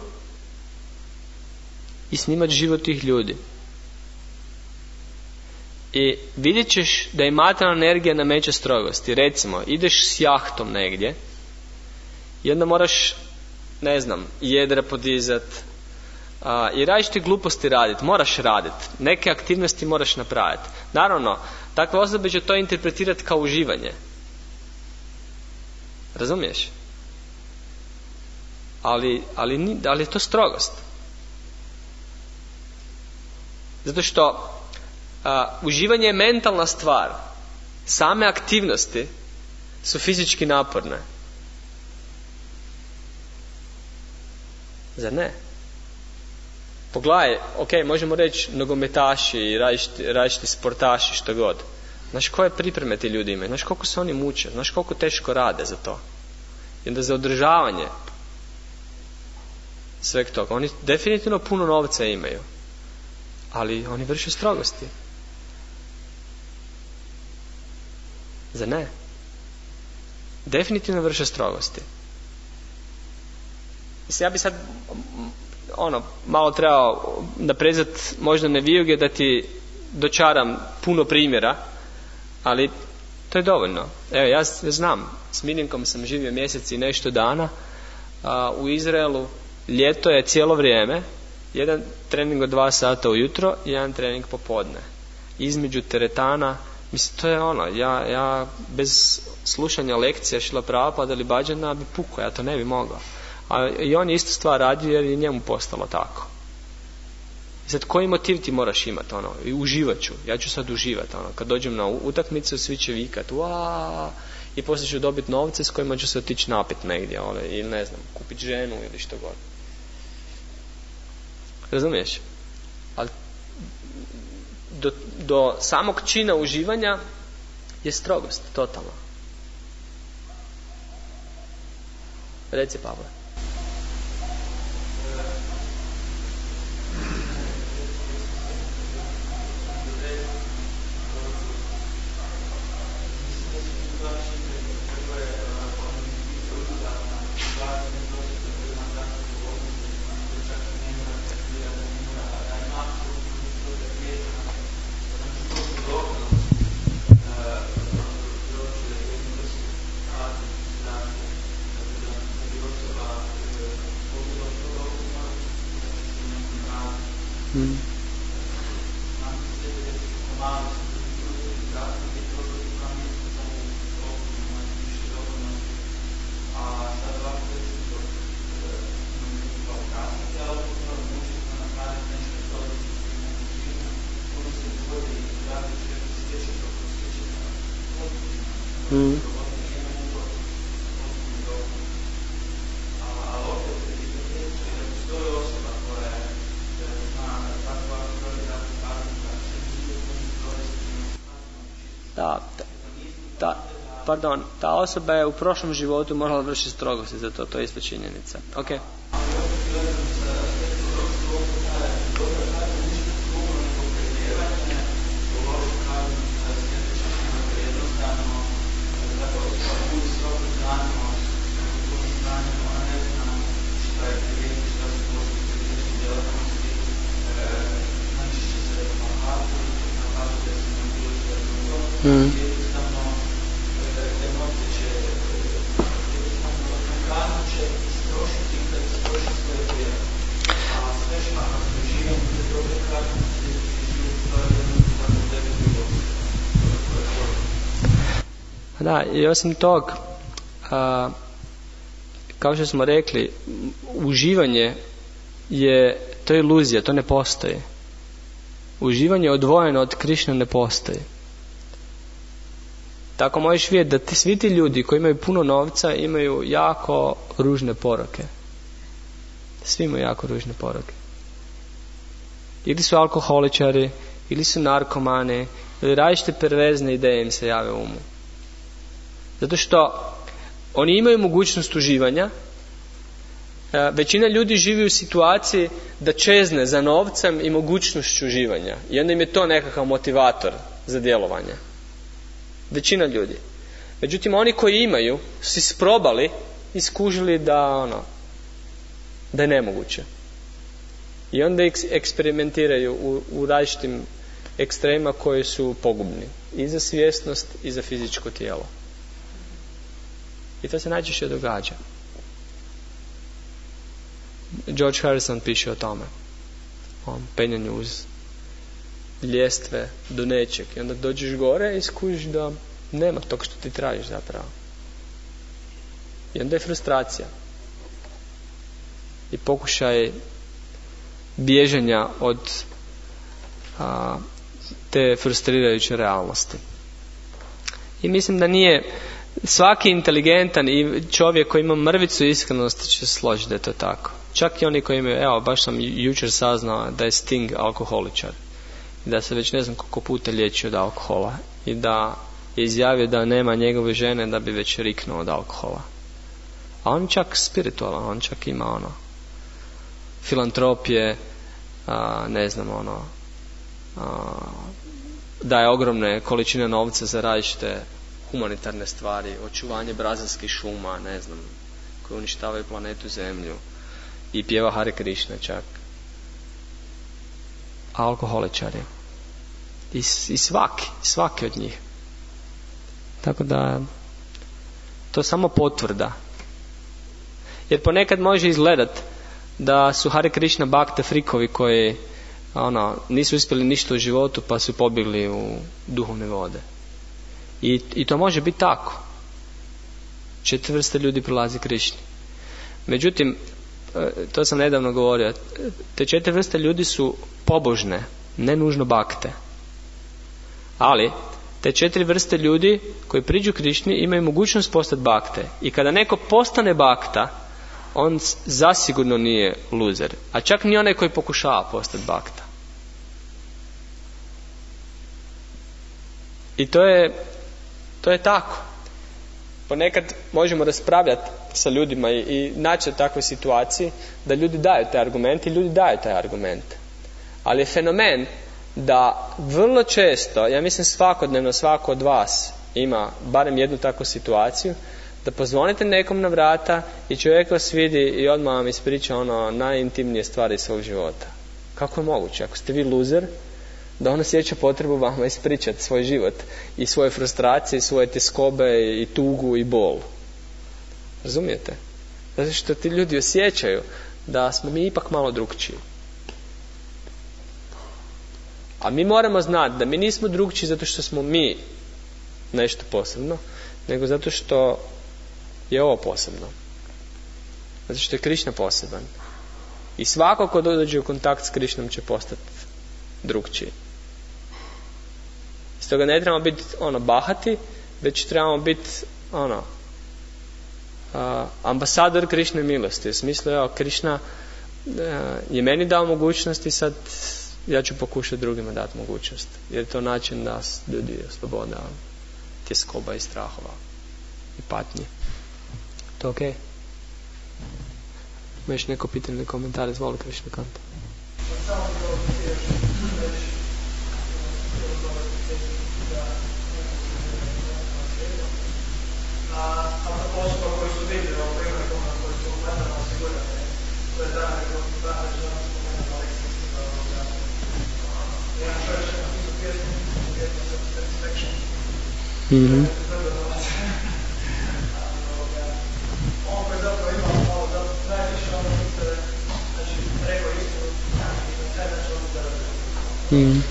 i snimati život tih ljudi. I vidjet ćeš da i materijalna energija nameće strogosti. Recimo, ideš s jahtom negdje i onda moraš, ne znam, jedra podizat a, i različite gluposti raditi. Moraš raditi. Neke aktivnosti moraš napraviti. Naravno, takve osobe će to interpretirati kao uživanje. Razumiješ? Ali, ali, ali je to strogost. Zato što a, uživanje je mentalna stvar. Same aktivnosti su fizički naporne. Zar ne? Pogledaj, ok, možemo reći nogometaši i različiti, različiti sportaši, što god. Znaš koje pripreme ti ljudi imaju? Znaš koliko se oni muče? Znaš koliko teško rade za to? I onda za održavanje sveg toga. Oni definitivno puno novca imaju, ali oni vrše strogosti. Zar ne? Definitivno vrše strogosti. Mislim, ja bi sad ono, malo trebao naprezat možda ne vijuge da ti dočaram puno primjera, ali to je dovoljno. Evo, ja znam, s Miljenkom sam živio mjesec i nešto dana a, u Izraelu. Ljeto je cijelo vrijeme, jedan trening od dva sata ujutro i jedan trening popodne. Između teretana, mislim, to je ono, ja, ja bez slušanja lekcija Šrila Prabhupada ili Bhađana bi pukao, ja to ne bi mogao. A i on je istu stvar radio jer je njemu postalo tako. I sad, koji motiv ti moraš imati, ono, i uživat ću, ja ću sad uživati, ono, kad dođem na utakmicu svi će vikat, uaa, i poslije ću dobiti novce s kojima ću se otići napit negdje, ono, ili ne znam, kupiti ženu ili što god. Razumiješ? Ali do, do samog čina uživanja je strogost, totalno. Reci, Pavle. Hmm. Hmm. Ta, ta, pardon, ta osoba je u prošlom životu morala vršiti strogosti, zato to je isto činjenica. Ok. Mm. Da, i osim tog, a, kao što smo rekli, uživanje je, to je iluzija, to ne postoji. Uživanje odvojeno od Krišne ne postoji. Tako možeš vidjeti da ti, svi ti ljudi koji imaju puno novca imaju jako ružne poroke. Svi imaju jako ružne poroke. Ili su alkoholičari, ili su narkomani, ili različite perverzne ideje im se jave u umu. Zato što oni imaju mogućnost uživanja. Većina ljudi živi u situaciji da čezne za novcem i mogućnošću uživanja. I onda im je to nekakav motivator za djelovanje. Većina ljudi. Međutim, oni koji imaju su isprobali i skužili da, ono, da je nemoguće. I onda eksperimentiraju u, u različitim ekstremima koji su pogubni. I za svjesnost i za fizičko tijelo. I to se najčešće događa. George Harrison piše o tome. O penjanju uz ljestve do nečeg. I onda dođeš gore i skužiš da nema tog što ti tražiš zapravo. I onda je frustracija. I pokušaj bježanja od a, te frustrirajuće realnosti. I mislim da nije svaki inteligentan i čovjek koji ima mrvicu iskrenosti će se složiti da je to tako. Čak i oni koji imaju, evo, baš sam jučer saznao da je Sting alkoholičar. I da se već ne znam koliko puta liječi od alkohola. I da je izjavio da nema njegove žene da bi već riknuo od alkohola. A on čak spiritualan, on čak ima ono filantropije, a, ne znam ono, a, daje ogromne količine novca za različite humanitarne stvari, očuvanje brazilskih šuma, ne znam, koji uništavaju planetu Zemlju, i pjeva Hare Krishna čak. A alkoholičari. I, i svaki, svaki od njih. Tako da to samo potvrda. Jer ponekad može izgledat da su Hare Krishna Bhakta frikovi koji ono, nisu uspjeli ništa u životu pa su pobjegli u duhovne vode. I, i to može biti tako. Četiri vrste ljudi prilazi Krišni. Međutim, to sam nedavno govorio, te četiri vrste ljudi su pobožne, ne nužno bakte. Ali, te četiri vrste ljudi koji priđu Krišni imaju mogućnost postati bakte. I kada neko postane bakta, on zasigurno nije luzer. A čak ni onaj koji pokušava postati bakta. I to je, to je tako. Ponekad možemo raspravljati sa ljudima i, i naći u takvoj situaciji da ljudi daju te argumente i ljudi daju taj argument. Ali je fenomen da vrlo često, ja mislim svakodnevno svako od vas ima barem jednu takvu situaciju, da pozvonite nekom na vrata i čovjek vas vidi i odmah vam ispriča ono najintimnije stvari svog života. Kako je moguće? Ako ste vi luzer, da on osjeća potrebu vama ispričati svoj život i svoje frustracije, i svoje tjeskobe i tugu i bol. Razumijete? Zato što ti ljudi osjećaju da smo mi ipak malo drukčiji. A mi moramo znati da mi nismo drukčiji zato što smo mi nešto posebno, nego zato što je ovo posebno. Zato što je Krišna poseban. I svako ko dođe u kontakt s Krišnom će postati drukčiji. Stoga ne trebamo biti ono bahati, već trebamo biti ono uh, ambasador Krišne milosti. U smislu, evo, Krišna uh, je meni dao mogućnost i sad ja ću pokušati drugima dati mogućnost. Jer je to način da ljudi oslobode tjeskoba i strahova i patnje. To je okej? Okay? Imaš neko pitanje ili komentar? Izvoli, Krišna Kanta. A posto koji su vidjeli ovo primjer toga koji su gledano osigurati, to je dana nego dana što nam spomenuo Aleksandar. Jedan čovjek će napisati pjesmu, pjesmu Satisfaction, Mm-hmm. Mm.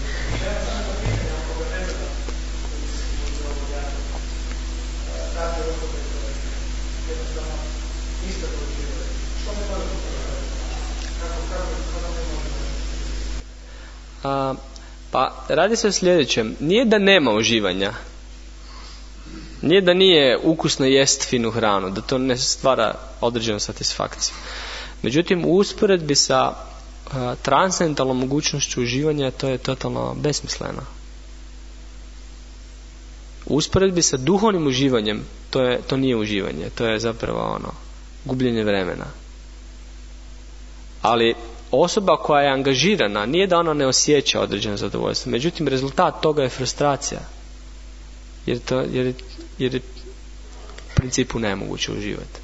A, pa radi se o sljedećem. Nije da nema uživanja, nije da nije ukusno jest finu hranu, da to ne stvara određenu satisfakciju. Međutim, u usporedbi sa a, transcendentalnom mogućnošću uživanja, to je totalno besmisleno. U usporedbi sa duhovnim uživanjem, to, je, to nije uživanje, to je zapravo ono, gubljenje vremena. Ali osoba koja je angažirana, nije da ona ne osjeća određeno zadovoljstvo, međutim rezultat toga je frustracija, jer, to, jer, jer je u principu nemoguće uživati.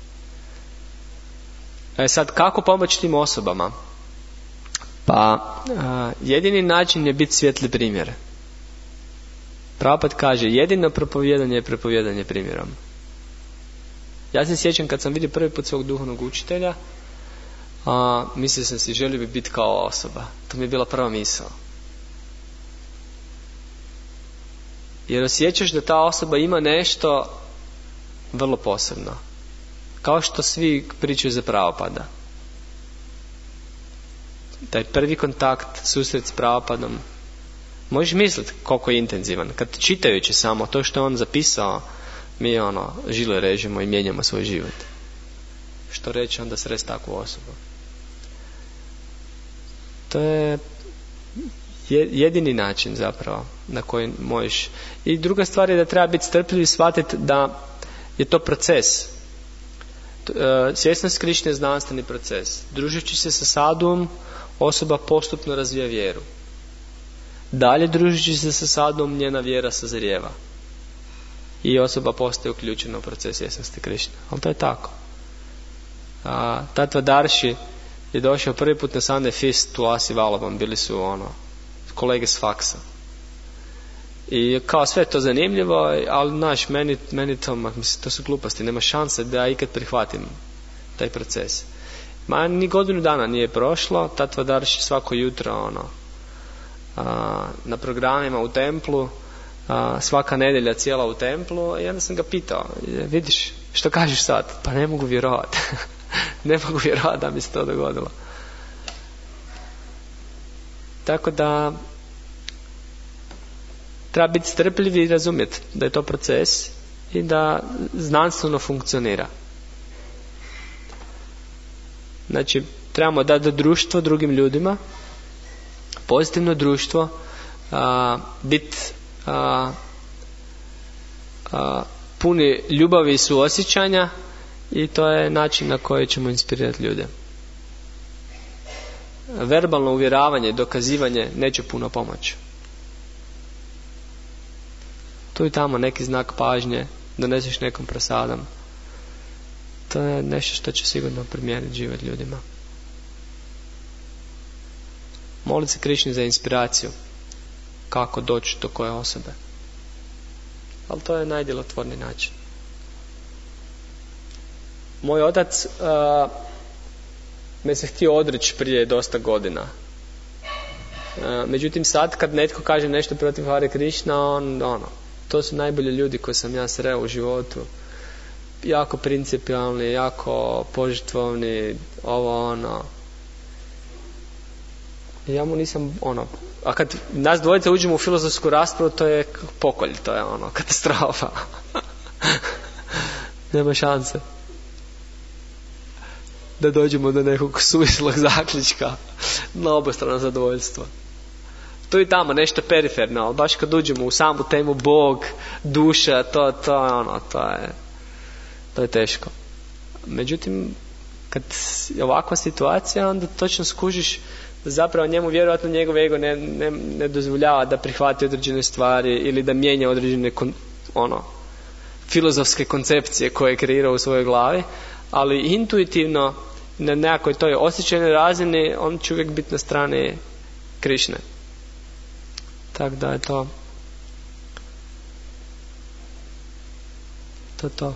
E sad, kako pomoći tim osobama? Pa a, jedini način je biti svijetli primjer. Prabhupada kaže, jedino propovijedanje je propovijedanje primjerom. Ja se sjećam kad sam vidio prvi put svog duhovnog učitelja, a, mislio sam si, želio bi biti kao osoba. To mi je bila prva misao. Jer osjećaš da ta osoba ima nešto vrlo posebno. Kao što svi pričaju za Prabhupada. Taj prvi kontakt, susret s Prabhupadom, možeš misliti koliko je intenzivan. Kad čitajući samo to što je on zapisao, mi ono, žile režemo i mijenjamo svoj život. Što reći onda sresti takvu osobu? To je jedini način zapravo na koji možeš. I druga stvar je da treba biti strpljiv i shvatiti da je to proces. Svjesnost Krišne je znanstveni proces. Družeći se sa sadhom, osoba postupno razvija vjeru. Dalje, družeći se sa sadhom, njena vjera sazrijeva. I osoba postaje uključena u proces svjesnosti Krišne. Ali to je tako. A, Tattvadarshi je došao prvi put na Sunday Feast u Asi Vallabham. Bili su ono, kolege s faksa. I kao sve to zanimljivo, ali znaš, meni, meni to, mislim, to su gluposti, nema šanse da ja ikad prihvatim taj proces. Ma ni godinu dana nije prošlo, Tattvadarshi svako jutro ono, a, na programima u templu, a, svaka nedjelja cijela u templu, i onda sam ga pitao, vidiš, što kažeš sad? Pa ne mogu vjerovati. ne mogu vjerovati da mi se to dogodilo. Tako da treba biti strpljiv i razumjeti da je to proces i da znanstveno funkcionira. Znači, trebamo dati društvo drugim ljudima, pozitivno društvo, biti puni ljubavi i suosjećanja, i to je način na koji ćemo inspirirati ljude. Verbalno uvjeravanje i dokazivanje neće puno pomoći. Tu i tamo neki znak pažnje, doneseš nekom prasadom, to je nešto što će sigurno promijeniti život ljudima. Molite se Krišni za inspiraciju kako doći do koje osobe. Ali to je najdjelotvorniji način. Moj otac uh, me se htio odreći prije dosta godina. Uh, međutim sad kad netko kaže nešto protiv Hare Krišna, on ono, to su najbolji ljudi koji sam ja sreo u životu. Jako principijalni, jako požrtvovni, ovo ono. Ja mu nisam ono. A kad nas dvojica uđemo u filozofsku raspravu, to je pokolj, to je ono, katastrofa. Nema šanse da dođemo do nekog suvislog zaključka na obostrano zadovoljstvo. Tu i tamo nešto periferno, ali baš kad uđemo u samu temu Bog, duša, to, to je ono, to je, to je teško. Međutim, kad je ovakva situacija, onda točno skužiš da zapravo njemu vjerojatno njegov ego ne, ne, ne dozvoljava da prihvati određene stvari ili da mijenja određene kon, ono, filozofske koncepcije koje je kreirao u svojoj glavi, ali intuitivno na nekakvoj toj osjećajnoj razini on će uvijek biti na strani Krišne. Tako da je to To to.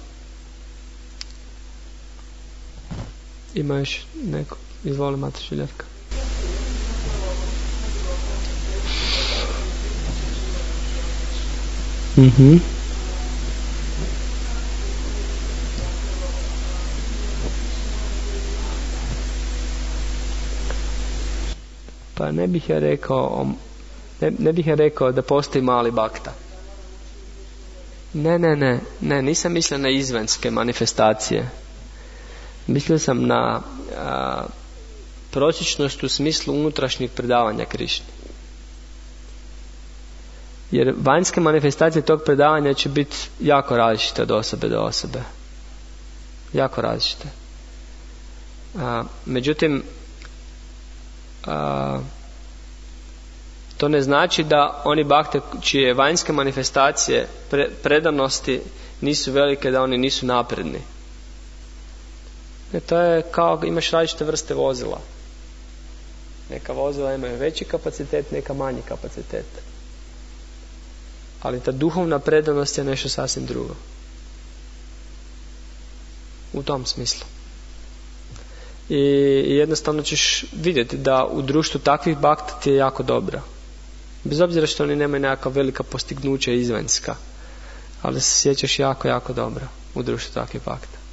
Ima još neko? Izvoli, Mata Šiljevka. Mhm. Pa ne bih ja rekao ne, ne bih ja rekao da postoji mali bakta. Ne, ne, ne, ne, nisam mislio na izvanjske manifestacije. Mislio sam na a, prosječnost u smislu unutrašnjeg predavanja Krišni. Jer vanjske manifestacije tog predavanja će biti jako različite od osobe do osobe. Jako različite. A, međutim, a, to ne znači da oni bakte čije vanjske manifestacije pre, predanosti nisu velike, da oni nisu napredni. Ne, to je kao imaš različite vrste vozila. Neka vozila imaju veći kapacitet, neka manji kapacitet. Ali ta duhovna predanost je nešto sasvim drugo. U tom smislu. I jednostavno ćeš vidjeti da u društvu takvih bakta ti je jako dobro. Bez obzira što oni nemaju nekakva velika postignuća izvanjska. Ali se sjećaš jako, jako dobro u društvu takvih bakta.